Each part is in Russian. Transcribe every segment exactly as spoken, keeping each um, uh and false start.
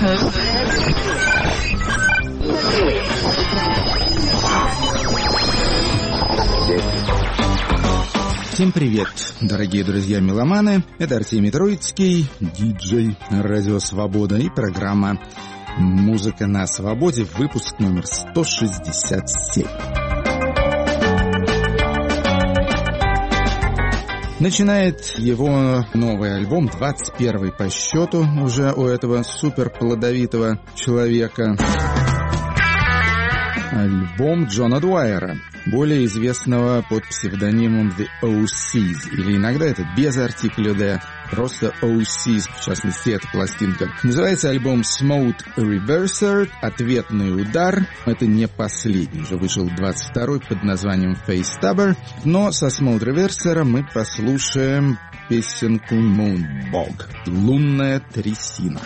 Всем привет, дорогие друзья-меломаны. Это Артемий Троицкий, диджей Радио Свобода и программа «Музыка на свободе», выпуск номер сто шестьдесят семь. Начинает его новый альбом, двадцать первый по счету уже у этого суперплодовитого человека. Альбом Джона Дуайера, более известного под псевдонимом The о сис, или иногда это без артикля D, просто о сис, в частности, эта пластинка. Называется альбом Smooth Reverser, ответный удар. Это не последний, уже вышел двадцать второй под названием Face Stabber, но со Smooth Reverser мы послушаем песенку Moonbog, лунная трясина.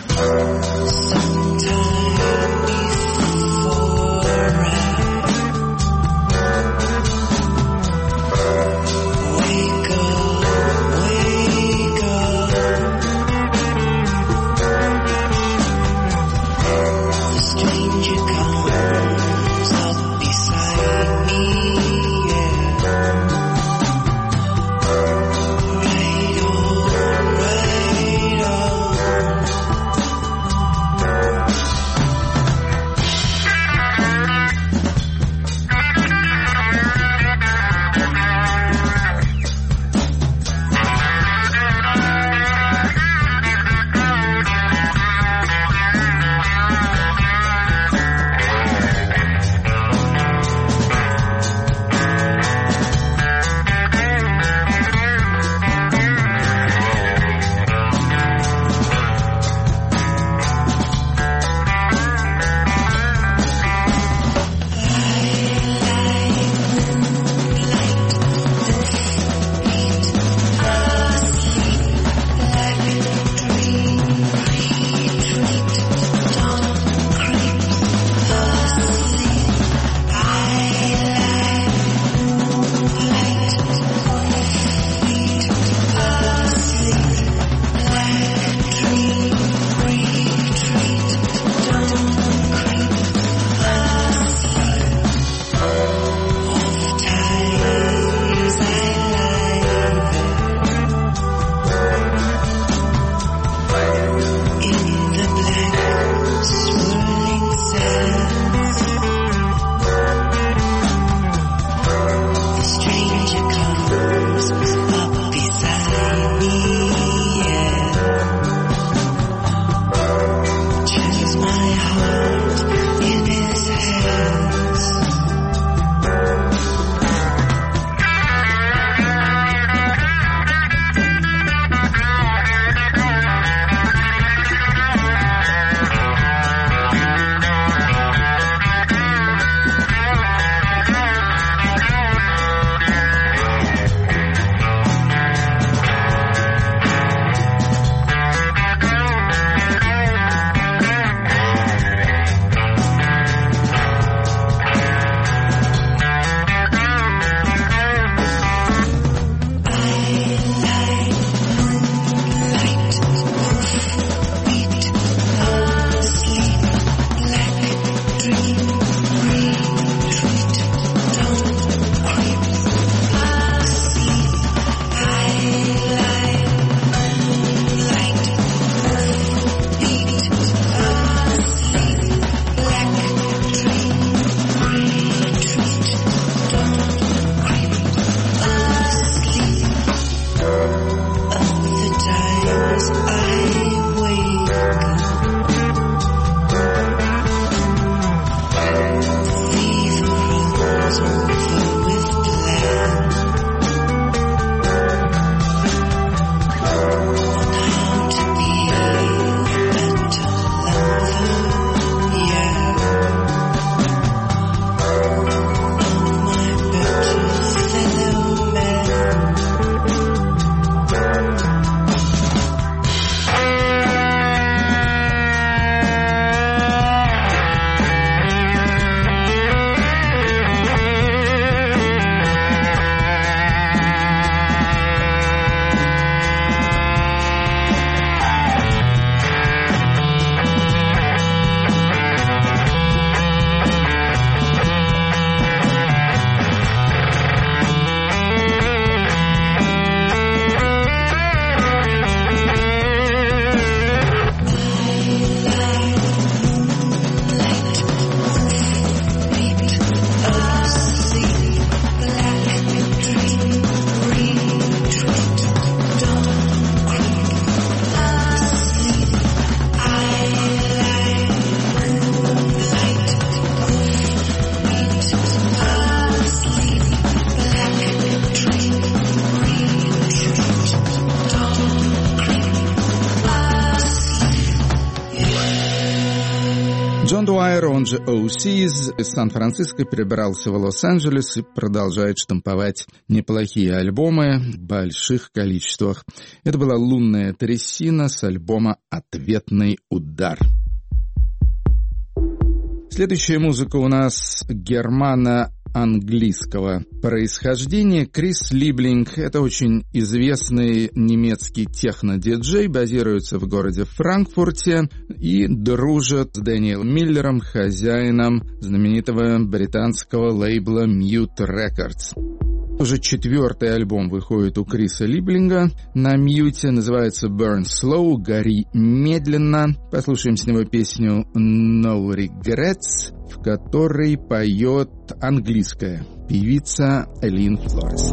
Джон Дуайер, он же О'Сиз, из Сан-Франциско перебрался в Лос-Анджелес и продолжает штамповать неплохие альбомы в больших количествах. Это была «Лунная трясина» с альбома «Ответный удар». Следующая музыка у нас германо-английского происхождения. Крис Либлинг — это очень известный немецкий техно-диджей, базируется в городе Франкфурте и дружит с Дэниелом Миллером, хозяином знаменитого британского лейбла Mute Records. Уже четвертый альбом выходит у Криса Либлинга на Мьюте, называется «Burn Slow», «Гори медленно». Послушаем с него песню «No Regrets», в которой поет английская певица Элин Флорес.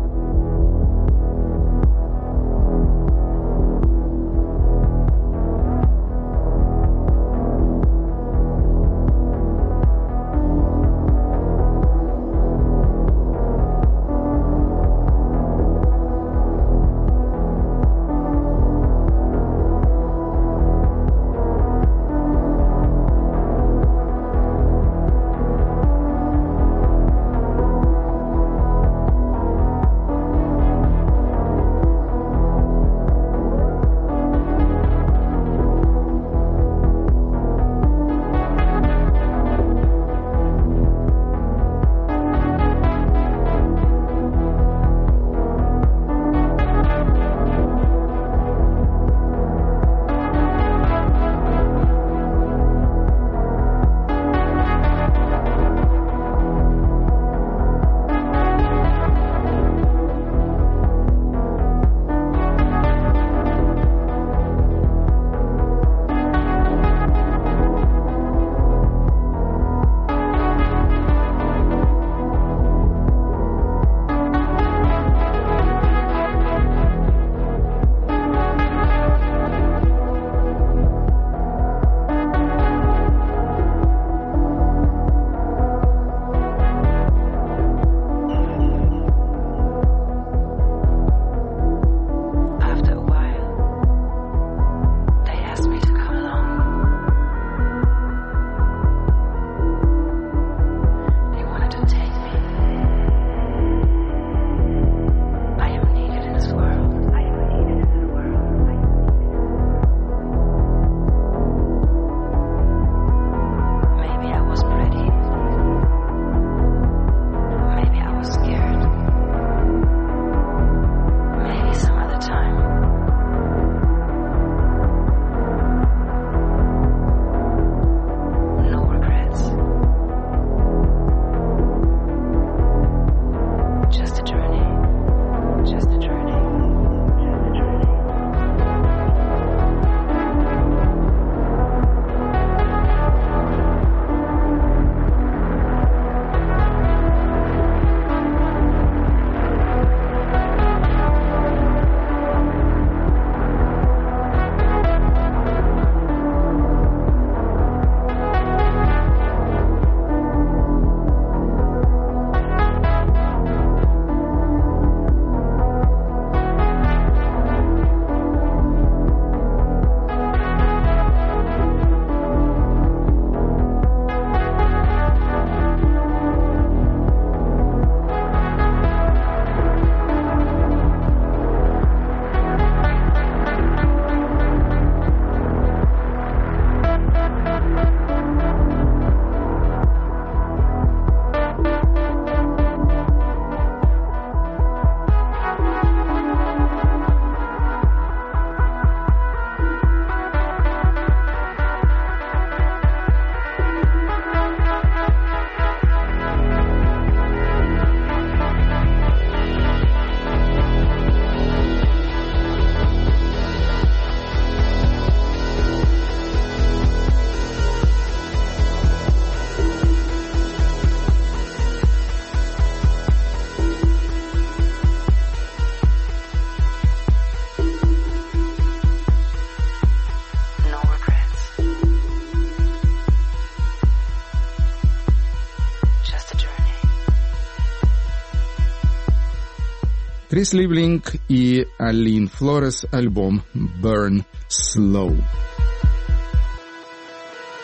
Крис Либлинг и Элин Флорес, альбом «Burn Slow».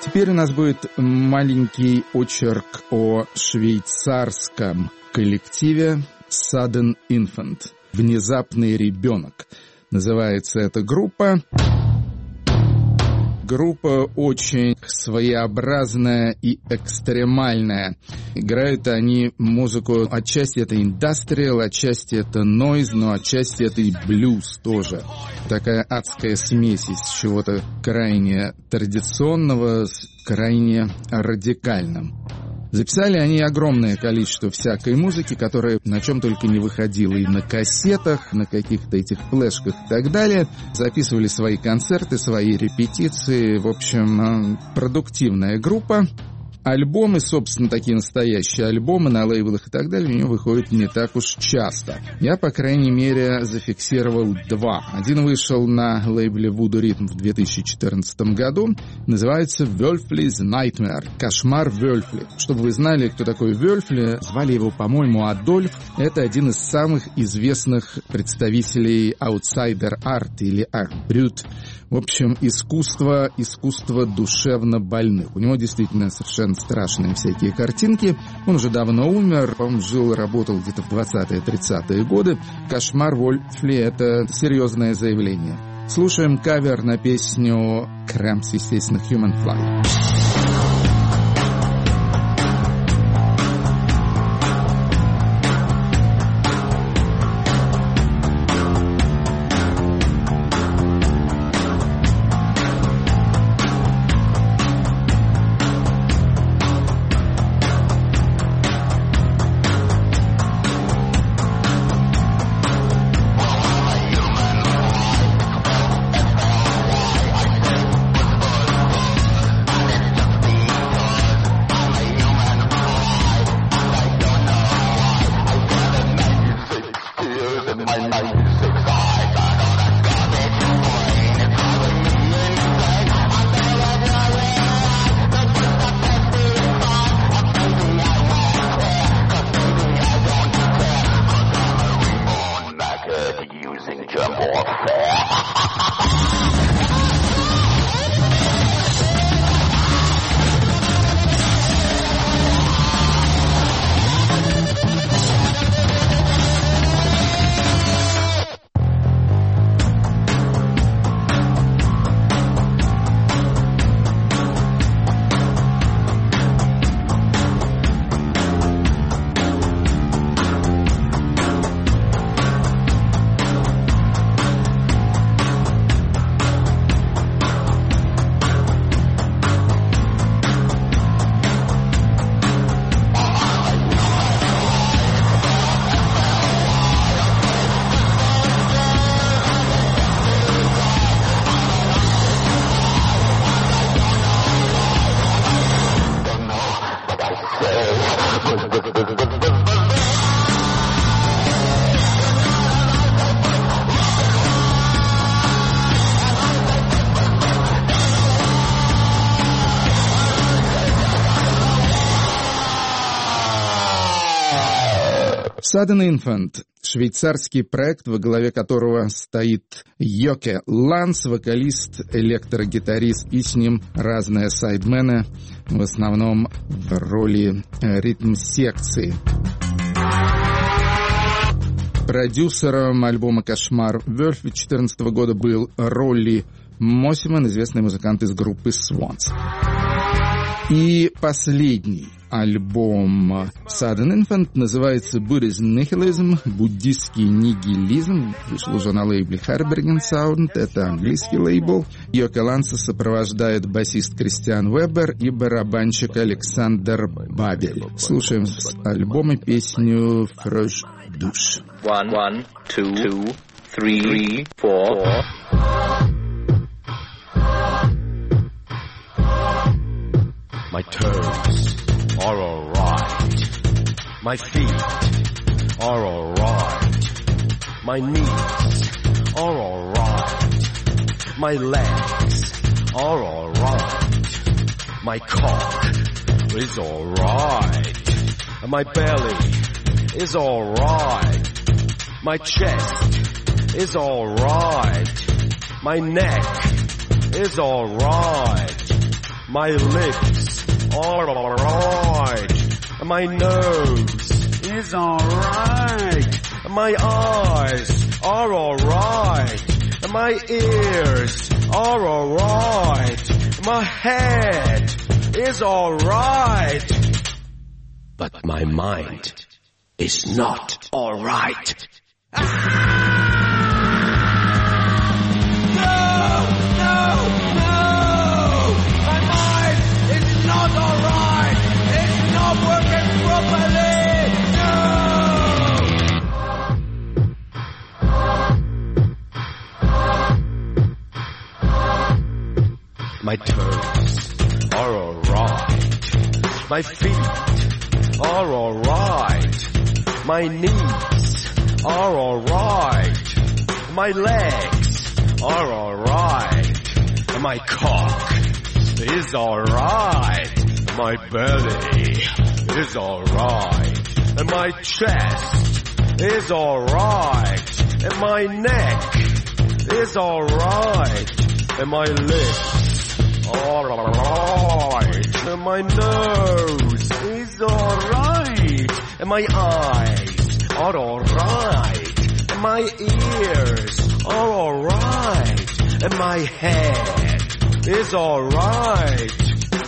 Теперь у нас будет маленький очерк о швейцарском коллективе Sudden Infant. «Внезапный ребенок» называется эта группа. Группа очень своеобразная и экстремальная. Играют они музыку, отчасти это индастриал, отчасти это нойз, но отчасти это и блюз тоже. Такая адская смесь из чего-то крайне традиционного с крайне радикальным. Записали они огромное количество всякой музыки, которая на чем только не выходила, и на кассетах, на каких-то этих флешках и так далее. Записывали свои концерты, свои репетиции. В общем, продуктивная группа. Альбомы, собственно, такие настоящие альбомы на лейблах и так далее, у него выходят не так уж часто. Я, по крайней мере, зафиксировал два. Один вышел на лейбле Voodoo Rhythm в две тысячи четырнадцатом году. Называется Wölfli's Nightmare. Кошмар Вёльфли. Чтобы вы знали, кто такой Вёльфли, звали его, по-моему, Адольф. Это один из самых известных представителей аутсайдер-арт или арт-брют. В общем, искусство, искусство душевно больных. У него действительно совершенно страшные всякие картинки. Он уже давно умер, он жил и работал где-то в двадцатые-тридцатые годы. «Кошмар Вёльфли» — это серьезное заявление. Слушаем кавер на песню Cramps, естественно, Human Fly. Sudden Infant — швейцарский проект, во главе которого стоит Йоке Ланс, вокалист, электрогитарист, и с ним разные сайдмены, в основном в роли ритм-секции. Продюсером альбома «Кошмар Вёльфли» две тысячи четырнадцатого года был Ролли Мосиман, известный музыкант из группы Swans. И последний альбом Sudden Infant называется Buddhist Nihilism, буддистский нигилизм. Вышел уже на лейбле Harbergen Sound, это английский лейбл. Йоке Ланса сопровождает басист Кристиан Вебер и барабанщик Александр Бабель. Слушаем с альбома песню «Фреш душ». One, one, two, two, three, four. My toes are alright. My feet are alright. My knees are alright. My legs are alright. My cock is alright. My belly is alright. My chest is alright. My neck is alright. My lips are alright. My nose is alright. My eyes are alright. My ears are alright. My head is alright. But my mind is not alright. Ah! My toes are alright. My feet are alright. My knees are alright. My legs are alright. My cock is alright. My belly is alright. And my chest is alright. And my neck is alright. And my lips are alright. And my nose is alright. And my eyes are alright. And my ears are alright. And my head is alright.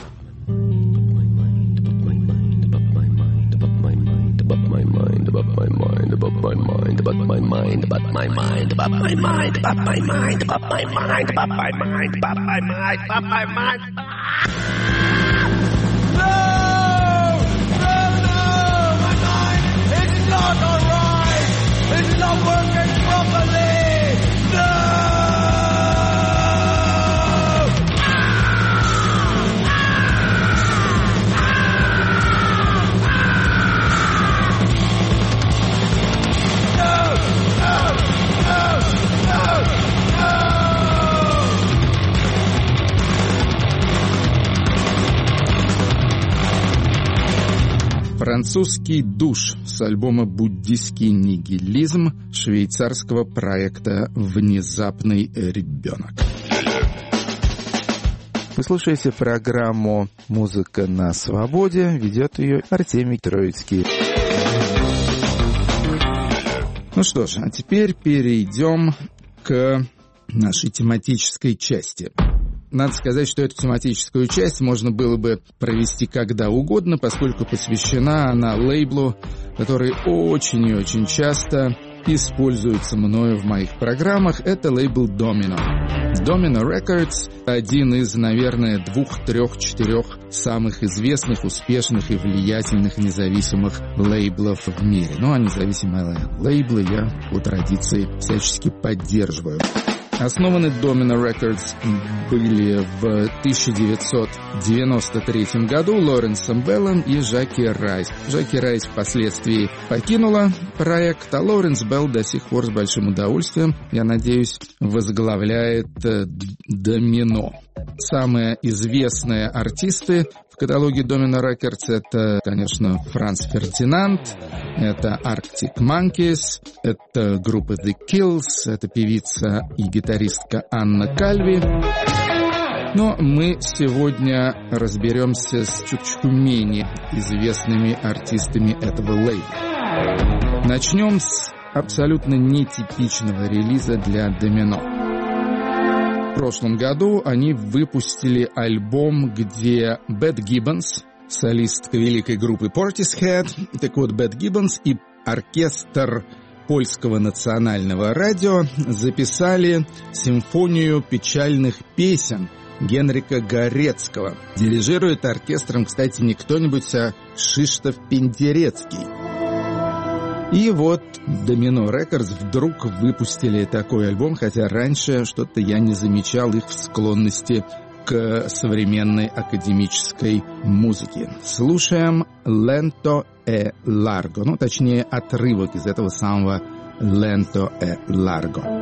About my mind, about my mind, about my mind, about my mind, about my mind, about my mind, about my mind, about my mind, about my mind, about my mind. No! No, no! My mind is not alright! It's not working properly! No! Французский душ с альбома «Буддийский нигилизм» швейцарского проекта «Внезапный ребенок». Вы слушаете программу «Музыка на свободе». Ведет ее Артемий Троицкий. Ну что ж, а теперь перейдем к нашей тематической части. Надо сказать, что эту тематическую часть можно было бы провести когда угодно, поскольку посвящена она лейблу, который очень и очень часто используется мною в моих программах. Это лейбл Domino. Domino Records – один из, наверное, двух, трех, четырех самых известных, успешных и влиятельных независимых лейблов в мире. Ну, а независимые лейблы я по традиции всячески поддерживаю. Основаны Domino Records были в тысяча девятьсот девяносто третьем году Лоренсом Беллом и Жаки Райс. Жаки Райс впоследствии покинула проект, а Лоренс Белл до сих пор с большим удовольствием, я надеюсь, возглавляет Domino. Самые известные артисты в каталоге Domino Records — это, конечно, Франц Фердинанд, это Arctic Monkeys, это группа The Kills, это певица и гитаристка Анна Кальви. Но мы сегодня разберемся с чуть-чуть менее известными артистами этого лейбла. Начнем с абсолютно нетипичного релиза для Domino. В прошлом году они выпустили альбом, где Бет Гиббонс, солистка великой группы Portishead, так вот, Бет Гиббонс и оркестр Польского национального радио записали симфонию печальных песен Генрика Горецкого. Дирижирует оркестром, кстати, не кто-нибудь, а Кшиштоф Пендерецкий. И вот Domino Records вдруг выпустили такой альбом, хотя раньше что-то я не замечал их склонности к современной академической музыке. Слушаем «Lento e Largo», ну, точнее, отрывок из этого самого «Lento e Largo».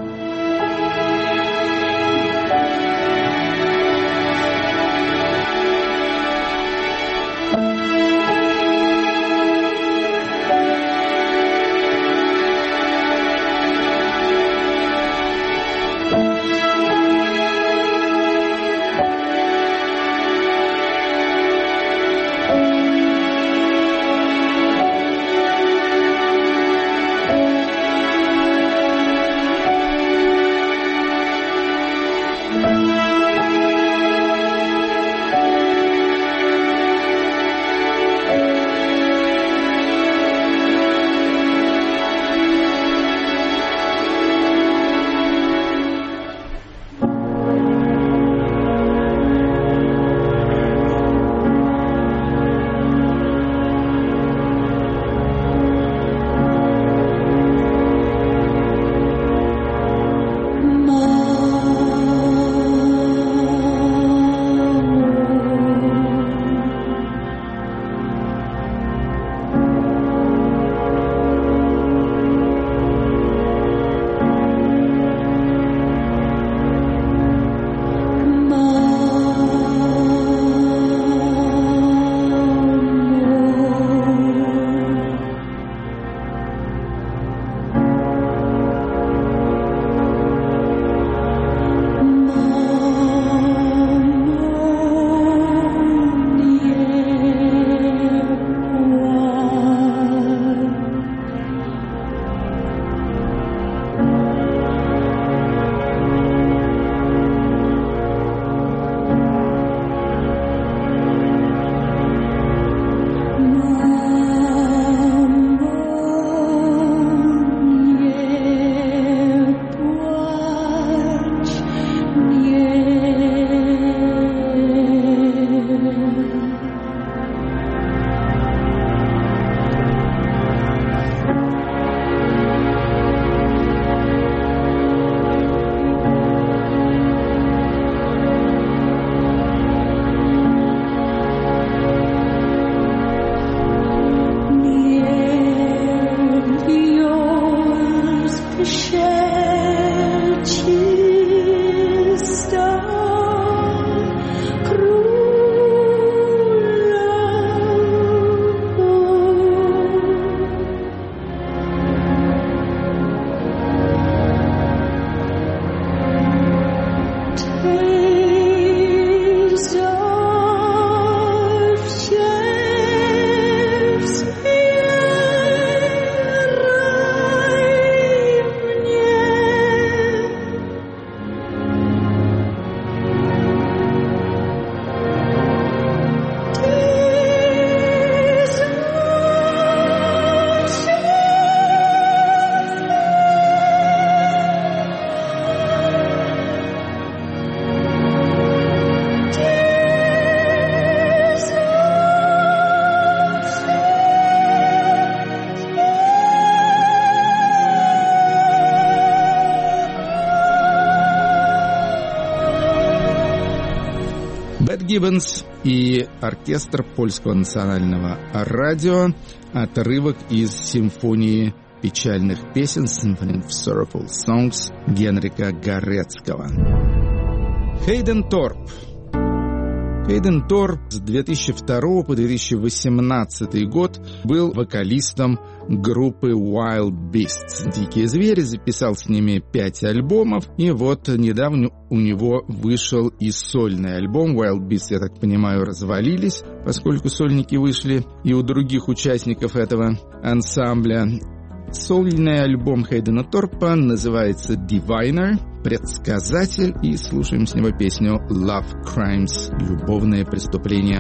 Гиббонс и оркестр Польского национального радио. Отрывок из симфонии печальных песен Symphony of Sorrowful Songs Генрика Горецкого. Хейден Торп. Хейден Торп с две тысячи второго по две тысячи восемнадцатый год был вокалистом группы Wild Beasts. Дикие звери, записал с ними пять альбомов, и вот недавно у него вышел и сольный альбом. Wild Beasts, я так понимаю, развалились, поскольку сольники вышли и у других участников этого ансамбля. Сольный альбом Хейдена Торпа называется Diviner, предсказатель, и слушаем с него песню Love Crimes, любовное преступление.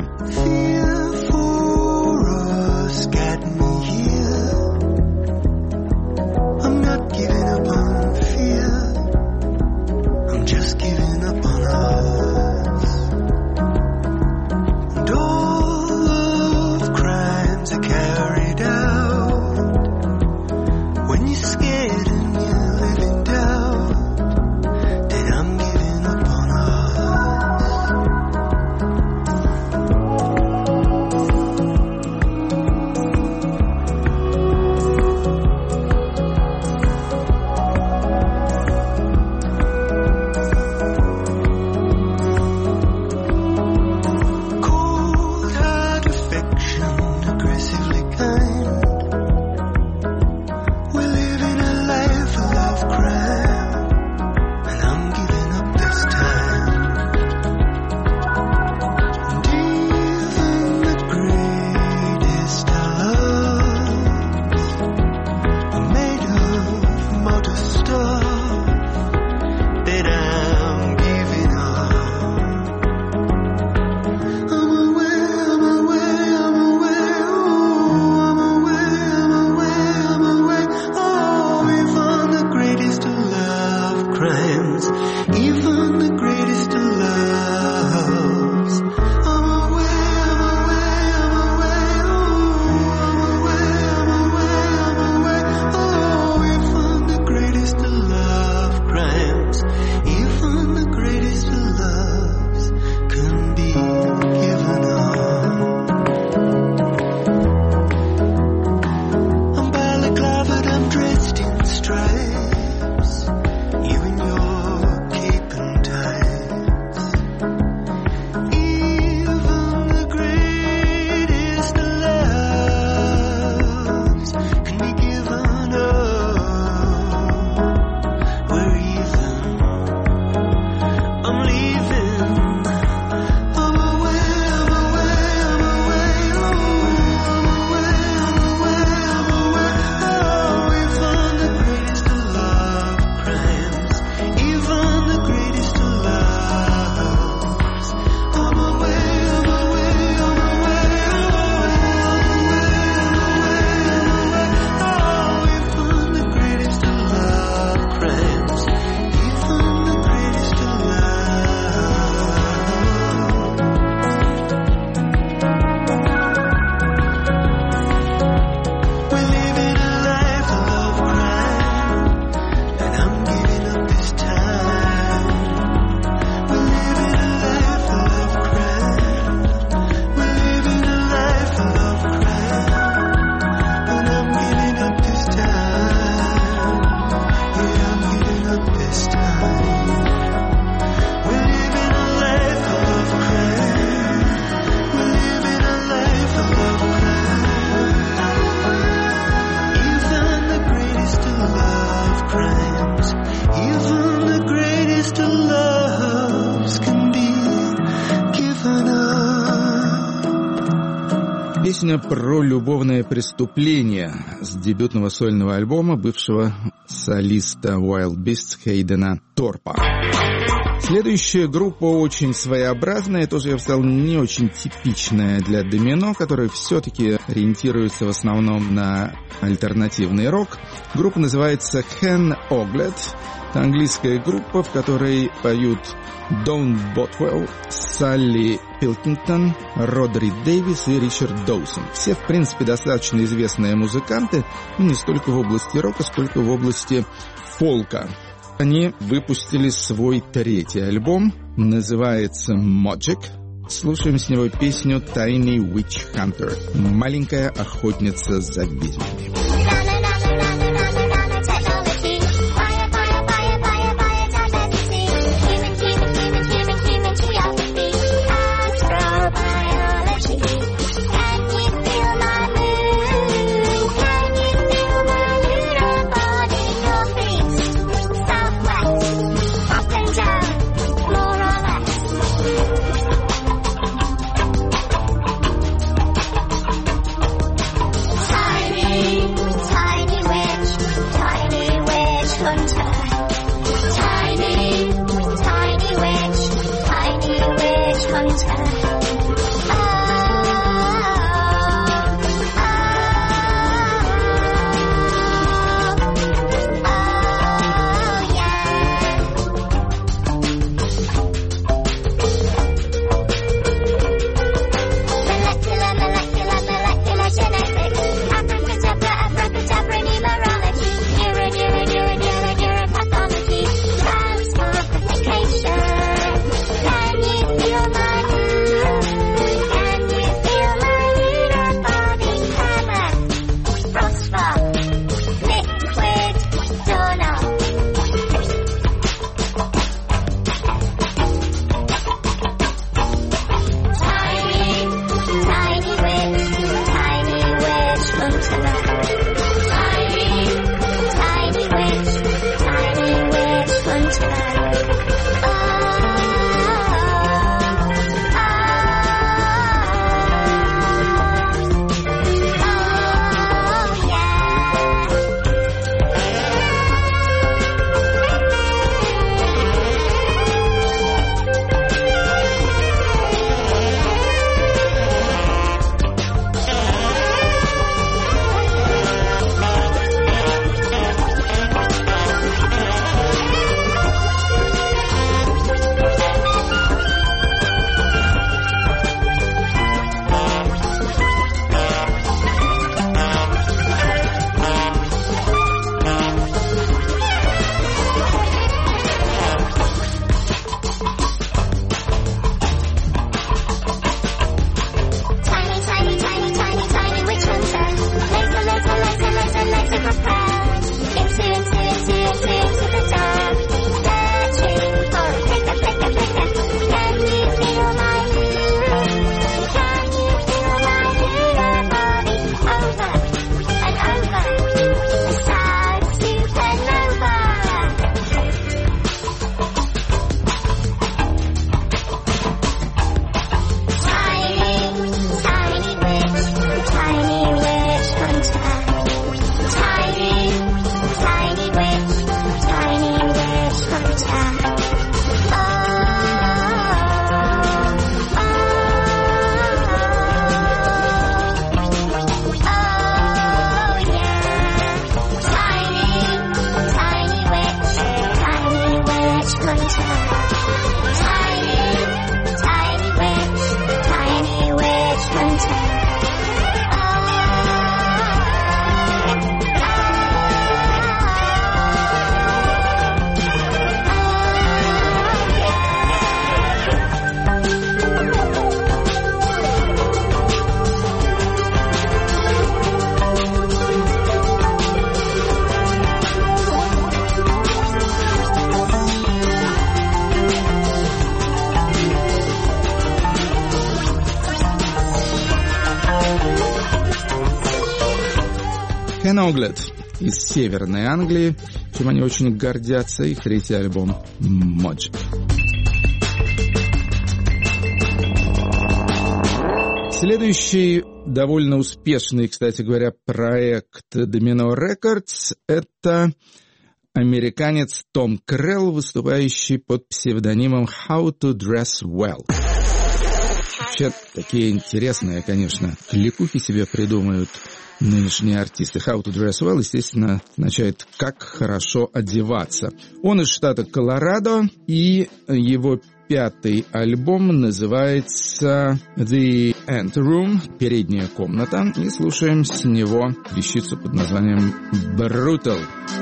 песня про любовное преступление с дебютного сольного альбома бывшего солиста Wild Beasts Хейдена Торпа. Следующая группа очень своеобразная, тоже, я бы сказал, не очень типичная для Домино, которая все-таки ориентируется в основном на альтернативный рок. Группа называется Ken Oglet. Это английская группа, в которой поют Дон Ботвелл, Салли Пилкингтон, Родри Дэвис и Ричард Доусон. Все, в принципе, достаточно известные музыканты, но не столько в области рока, сколько в области фолка. Они выпустили свой третий альбом, называется Magic. Слушаем с него песню Tiny Witch Hunter. Маленькая охотница за ведьмами. Ken Oglet из Северной Англии, чем они очень гордятся, их третий альбом Magic. Следующий довольно успешный, кстати говоря, проект Domino Records — это американец Том Крелл, выступающий под псевдонимом How to Dress Well. Вообще, такие интересные, конечно, кликухи себе придумают нынешние артисты. How to Dress Well, естественно, означает «как хорошо одеваться». Он из штата Колорадо, и его пятый альбом называется The End Room, передняя комната, и слушаем с него вещицу под названием Brutal.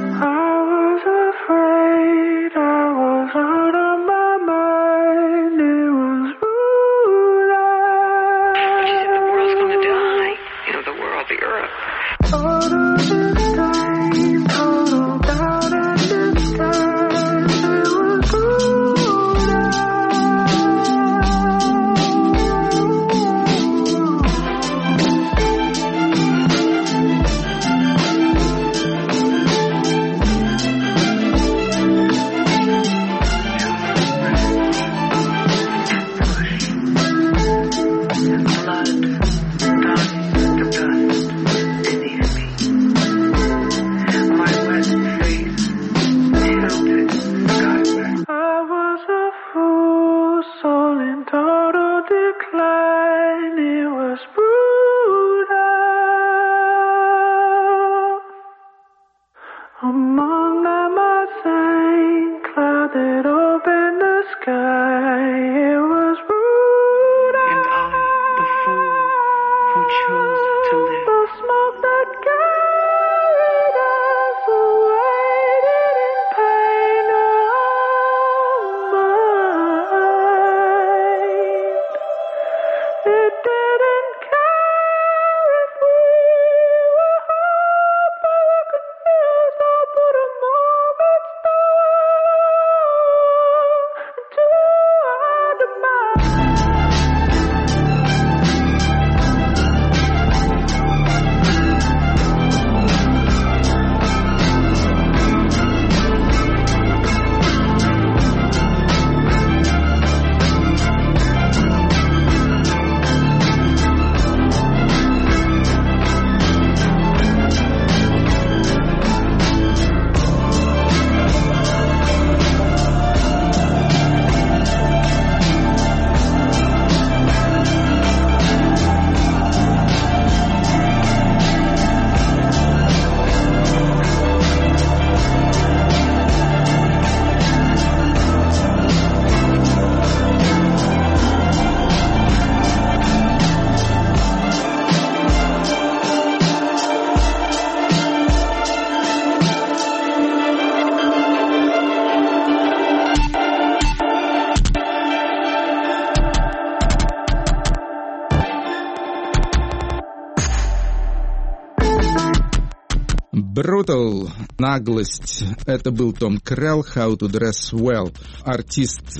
Brutal, наглость. Это был Том Крелл, How to Dress Well. Артист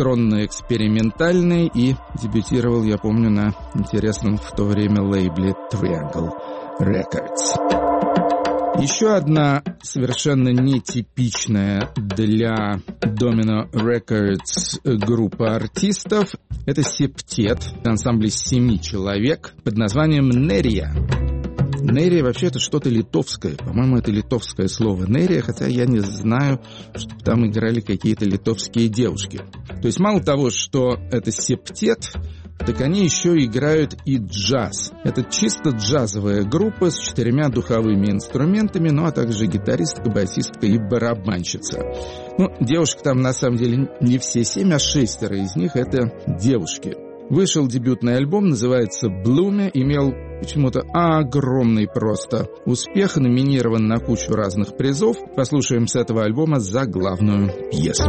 электронно-экспериментальный, и дебютировал, я помню, на интересном в то время лейбле Triangle Records. Еще одна совершенно нетипичная для Domino Records группа артистов — это септет, ансамбль из семи человек под названием Нерия. Нерия вообще это что-то литовское. По-моему, это литовское слово Нерия, хотя я не знаю, чтобы там играли какие-то литовские девушки. То есть мало того, что это септет, так они еще играют и джаз. Это чисто джазовая группа с четырьмя духовыми инструментами, ну а также гитаристка, басистка и барабанщица. Ну, девушек там на самом деле не все семь, а шестеро из них это девушки. Вышел дебютный альбом, называется «Блуме», имел почему-то огромный просто успех, номинирован на кучу разных призов. Послушаем с этого альбома заглавную пьесу.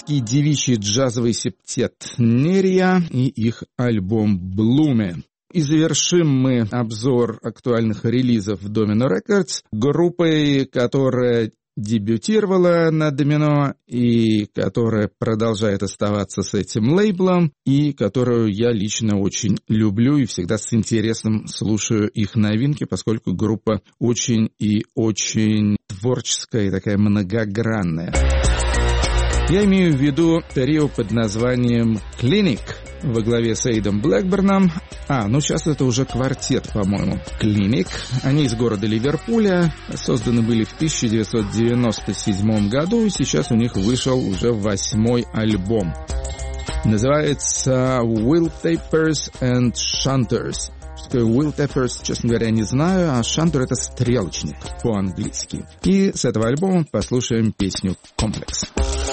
английский девичий джазовый септет Нерия и их альбом «Блуме». И завершим мы обзор актуальных релизов Domino Records группой, которая дебютировала на Domino и которая продолжает оставаться с этим лейблом, и которую я лично очень люблю и всегда с интересом слушаю их новинки, поскольку группа очень и очень творческая и такая многогранная. Я имею в виду трио под названием Clinic во главе с Эйдом Блэкберном. А, ну сейчас это уже квартет, по-моему. Clinic. Они из города Ливерпуля. Созданы были в тысяча девятьсот девяносто седьмом году, и сейчас у них вышел уже восьмой альбом. Называется Wheel Tapers and Shunters. Что такое Wheel Tapers, честно говоря, не знаю, а Shunter — это стрелочник по-английски. И с этого альбома послушаем песню «Комплекс».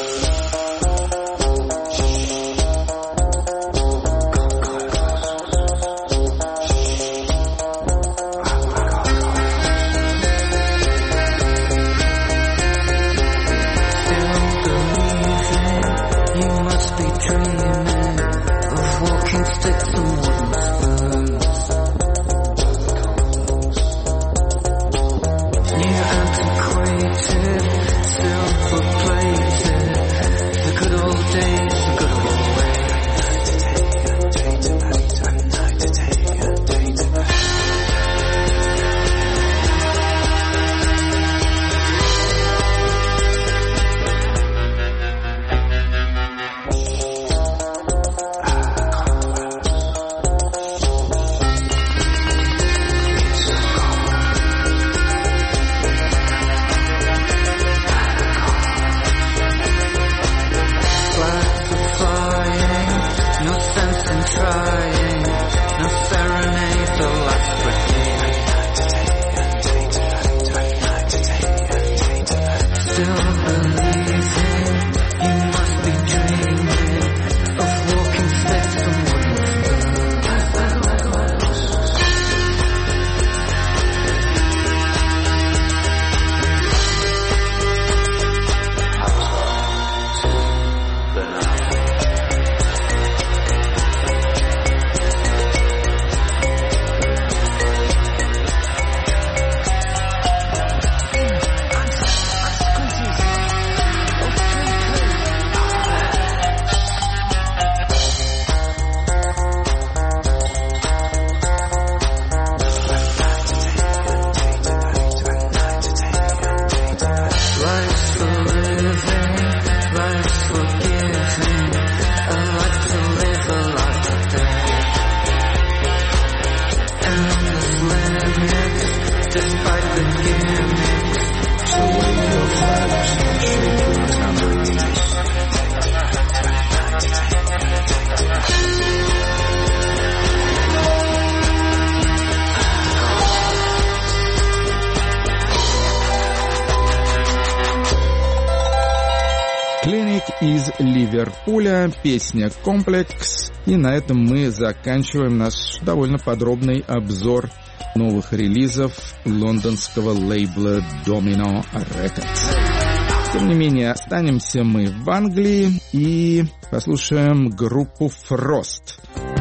Из Ливерпуля, песня «Комплекс». И на этом мы заканчиваем наш довольно подробный обзор новых релизов лондонского лейбла Domino Records. Тем не менее, останемся мы в Англии и послушаем группу Frost.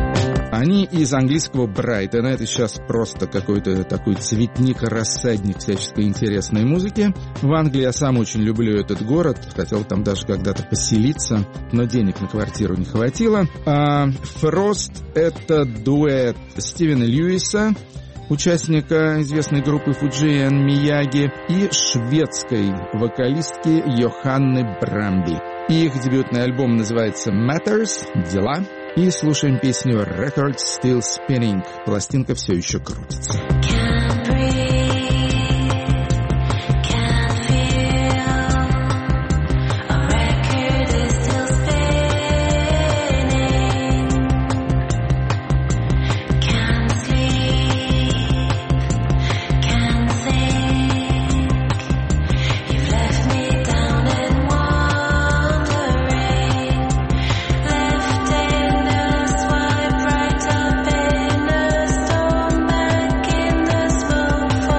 Они из английского Брайтона. Это сейчас просто какой-то такой цветник-рассадник всяческой интересной музыки. В Англии я сам очень люблю этот город. Хотел там даже когда-то поселиться, но денег на квартиру не хватило. А Frost — это дуэт Стивена Льюиса, участника известной группы Fujian Miyagi, и шведской вокалистки Йоханны Брамби. Их дебютный альбом называется Matters — «Дела». И слушаем песню «Record Still Spinning». Пластинка все еще крутится. Fall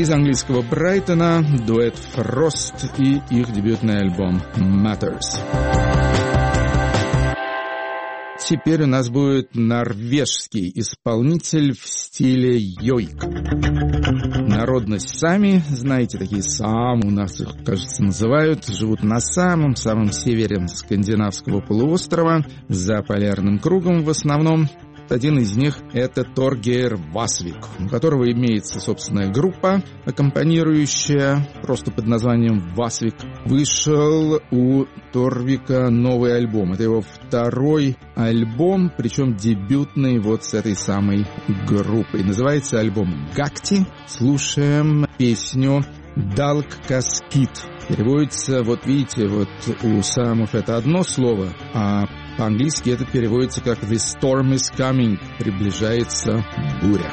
Из английского Брайтона дуэт Frost и их дебютный альбом Matters. Теперь у нас будет норвежский исполнитель в стиле йойк. Народность сами, знаете, такие сам у нас их, кажется, называют, живут на самом-самом севере скандинавского полуострова, за полярным кругом в основном. Один из них — это Торгейр Васвик, у которого имеется собственная группа, аккомпанирующая просто под названием Васвик. Вышел у Торвика новый альбом. Это его второй альбом, причем дебютный вот с этой самой группой. Называется альбом «Гакти». Слушаем песню «Далк Каскит». Переводится, вот видите, вот у самов это одно слово, а по-английски это переводится как «The storm is coming», приближается буря.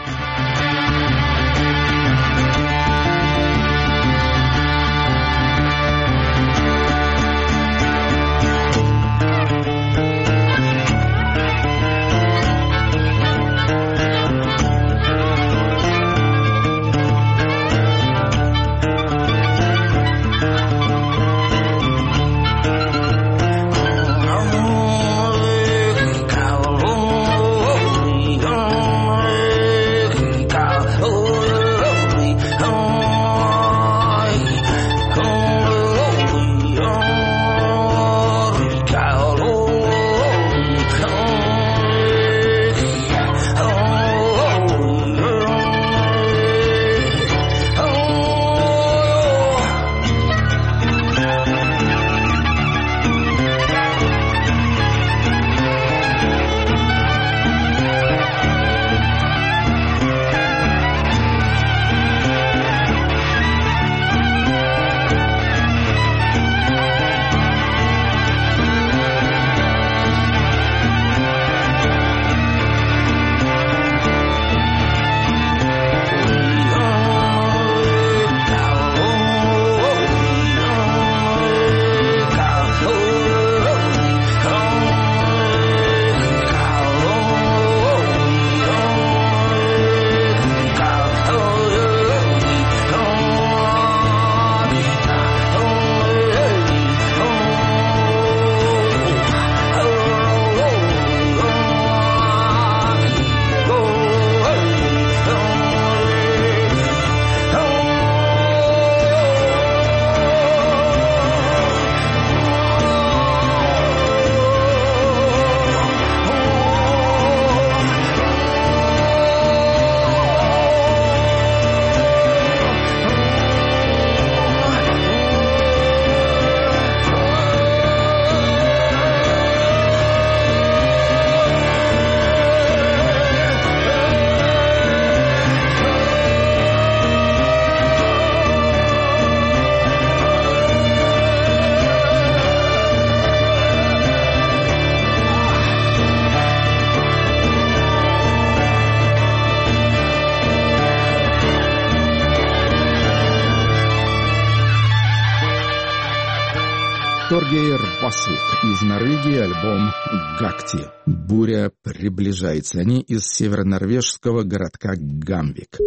Торгейр Васвик из Норвегии, альбом «Гакти». Буря приближается. Они из северонорвежского городка Гамбик.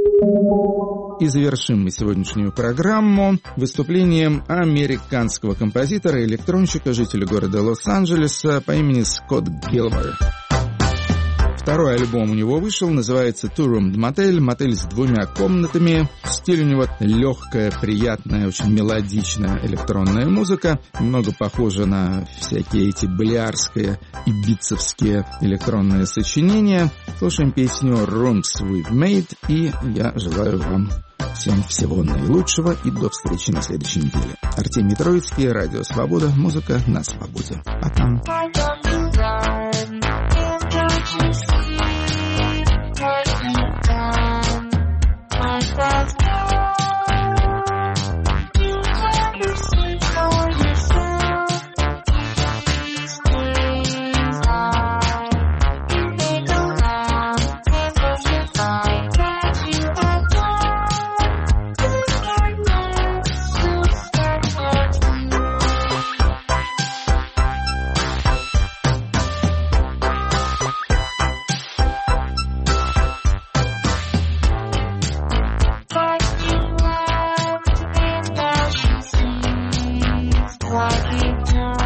И завершим мы сегодняшнюю программу выступлением американского композитора и электронщика, жителя города Лос-Анджелеса по имени Скотт Гилмор. Второй альбом у него вышел, называется «Two Room Motel», мотель с двумя комнатами. Стиль у него легкая, приятная, очень мелодичная электронная музыка. Немного похожа на всякие эти балиарские и битцевские электронные сочинения. Слушаем песню «Rooms We've Made», и я желаю вам всем всего наилучшего и до встречи на следующей неделе. Артемий Троицкий, Радио Свобода, музыка на свободе. Пока. Thank